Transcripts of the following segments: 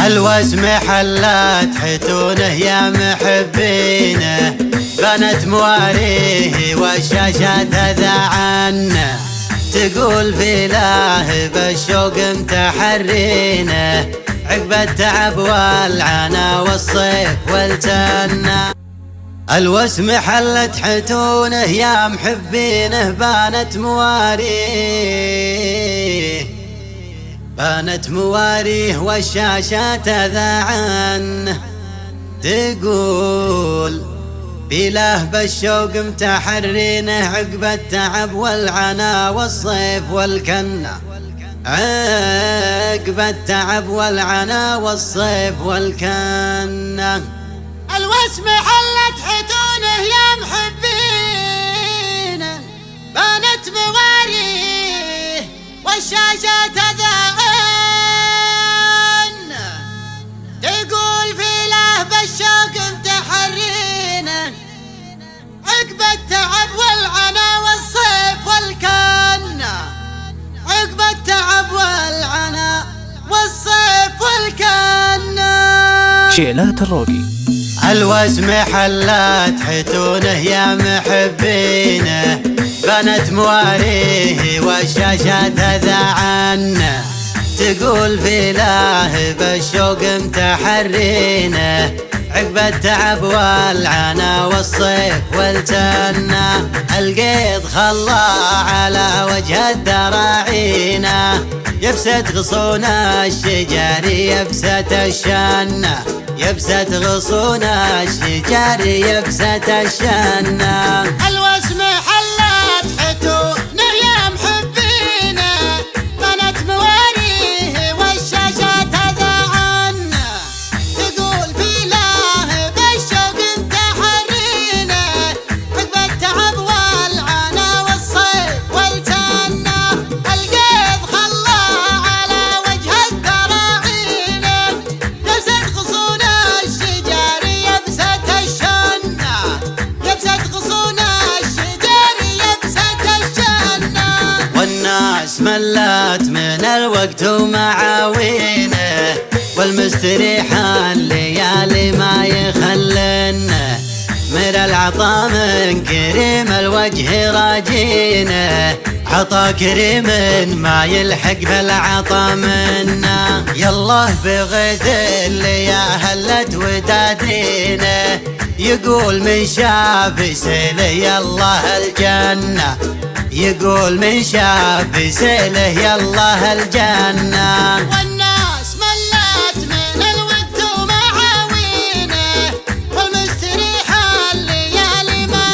الوسم حلت حتونه يا محبينه، بنت مواريه والشاشة تذعنه، تقول في له بالشوق متحرينه، عقب التعب والعنا والصيف والجنة. الوسم حلت حتونه يا محبينه، بانت مواريه والشاشة تذعنه، تقول بله بالشوق متحرينه، عقب التعب والعنا والصيف والكنة، عقب التعب والعنا والصيف والكنة. الوسم حلت حتونه يا محبينه، بانت مواريه والشاشة تذعنه، تقول في له بالشوق متحرينه، عقب التعب والعنا والصيف والكنة، عقب التعب والعنا والصيف والكنة. شيلات الروقي. الوسم حلت حتونه يا محبينه، بنت مواريه والشاشة تذعنه، تقول في له بالشوق متحرينه، عقب التعب والعنا والصيف والجنة. القيض خلى على وجه الدراعينه، يبست غصون الشجر يبست الشنة، يبست غصون الشجر يبست الشنة. الوسم حلت حتونه يا محبينه، بنت مواريه والشاشة تذعنه، تقول في له بالشوق متحرينه، عقب التعب والعنا والصيف والجنة. القيض خلى على وجه الدراعينه، يبست غصون الشجر يبست الشنة، يبست غصون الشجر يبست الشنة. والناس ملت من الوقت ومعاوينه، والمستريحة الليالي ما يخلنه، من العطا من كريم الوجه راجينه، عطا كريم ما يلحق بالعطا منا. يالله بغيث اللي يا هلت ودادينه، يقول من شاف سيله يالله الجنة، يقول من شاف سيله يالله الجنة. والناس ملت من الود ومعاوينه، والمستريحة الليالي ما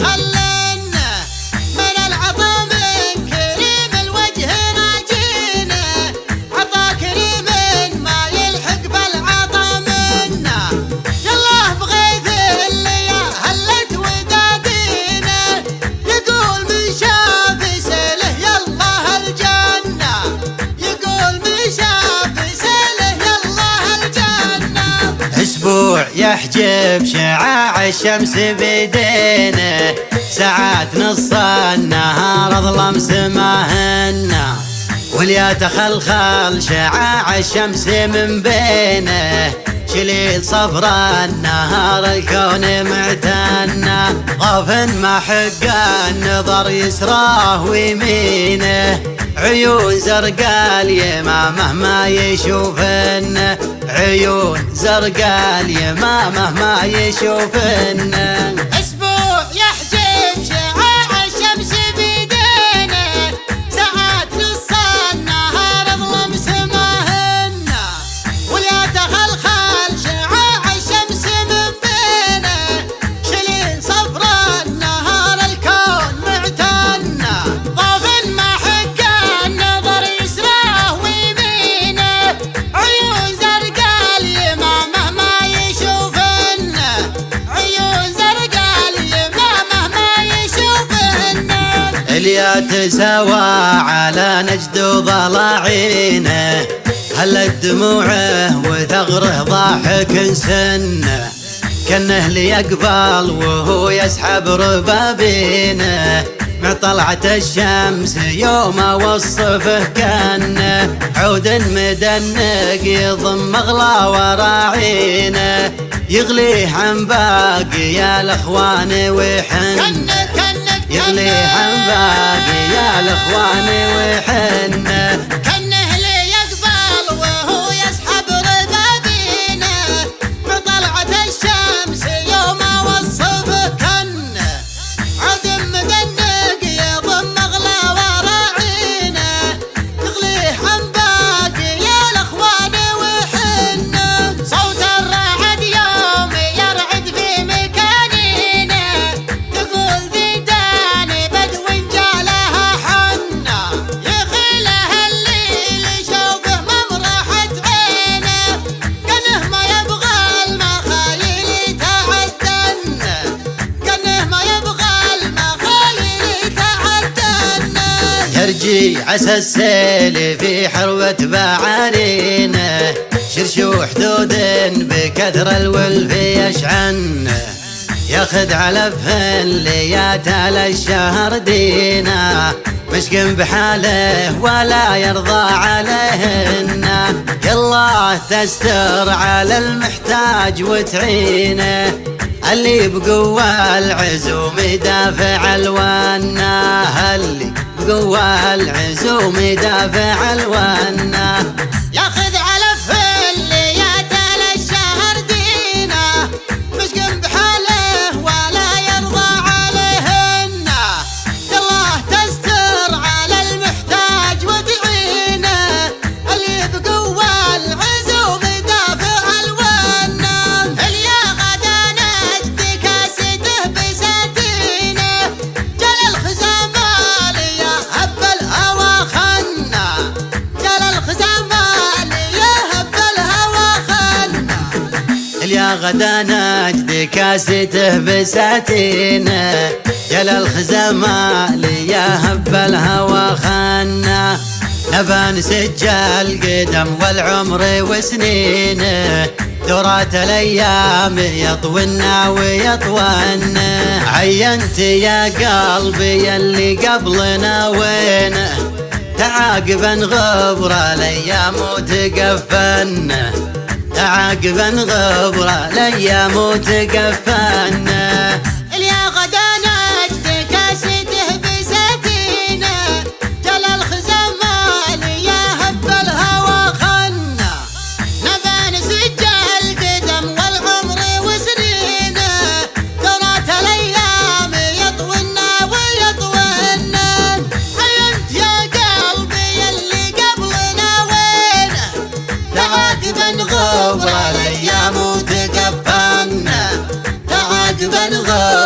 يخلنه، من العطا من كريم الوجه راجينه، عطا كريم ما يلحق بالعطا منا. يالله بغيث اللي يا هلت ودادينه، يقول من شاف سيله يالله الجنة، يقول من شاف سيله يالله الجنة. اسبوع يحجب شعاع الشمس بيدينه، ساعات نص النهار اظلم سماهنه، واليا تخلخل شعاع الشمس من بينه، شليل صفر النهار الكون معتنه، ضاف ما حق النظر يسراه ويمينه، عيون زرقاء اليمامه ما يشوفنه، عيون زرقاء اليمامه ما يشوفنه. اسبوع يحجب شعاع الشمس بيدينه، ساعات نص النهار اظلم سماهنه، واليا تخلخل شعاع الشمس من بينه، شليل صفر النهار الكون معتنه، ضاف ما حق النظر يسراه ويمينه، عيون زرقاء اليمامه ما يشوفنه، عيون زرقاء اليمامه ما يشوفنه. اليا تساوى على نجد وضلاعينه، هلت دموعه وثغره ضاحك سنه، كنه ليقبل وهو يسحب ربابينه، مع طلعة الشمس يوم وصفه كان عود مدنق يضم اغلى وراعينه يغليه عن باقي الاخوان ويحن يغليه عن باقي الاخوان ويحن كنه لي يقبل وهو يسحب ربابينه بطلعة الشمس يوم وصفه كنه عود مدنق يضم اغلى وراعينه يغليه عن باقي الاخوان ويحن صوت الرعد يوم يرعد في مكانينه تقول ذيدان بدو جالها حنه يخيله الليل شوفه ممرحة عينه كانه ما يبغى المخايل تعدنه كانه ما يبغى المخايل تعدنه يرجي عسى السيل في حروة بعانينه شرشوح دود بكثر الولف يشعن ياخذ على فهليات على الشهر دينا مشكن بحاله ولا يرضى عليهن يالله تستر على المحتاج وتعينه اللي بقوة العزوم يدافع الوانا اللي بقوة العزوم يدافع الوانا ياخذ على فليات على الشهر دينا مسكن بحاله ولا يرضى عليهن يالله تستر على المحتاج وتعينه اللي بقوة العزوم يدافع الوانا اليا غدا نجد كاسته بساتينه جل الخزامالي هب الهوى خنا جل الخزامالي هب الهوى خنا يا غدا نجد كاسته بساتينه يا للخزامالي يا هب الهوى خنا نبان سجال قدم والعمر وسنينه دورات الايام يطونا ويطونا عينت يا قلبي اللي قبلنا وينه تعاقبا غبر الايام وتقفنا تعاقبا غبر الايام وتقفنا اليا غدا نجد كاسته بساتينه جل الخزامالي يا هب الهوى خنا نبان سجال قدم والعمر وسنينه دورات الايام يطونا ويطونا عينت يا قلبي اللي قبلنا وينه تعاقبا غبر الايام وتقفنا تعاقبا غبر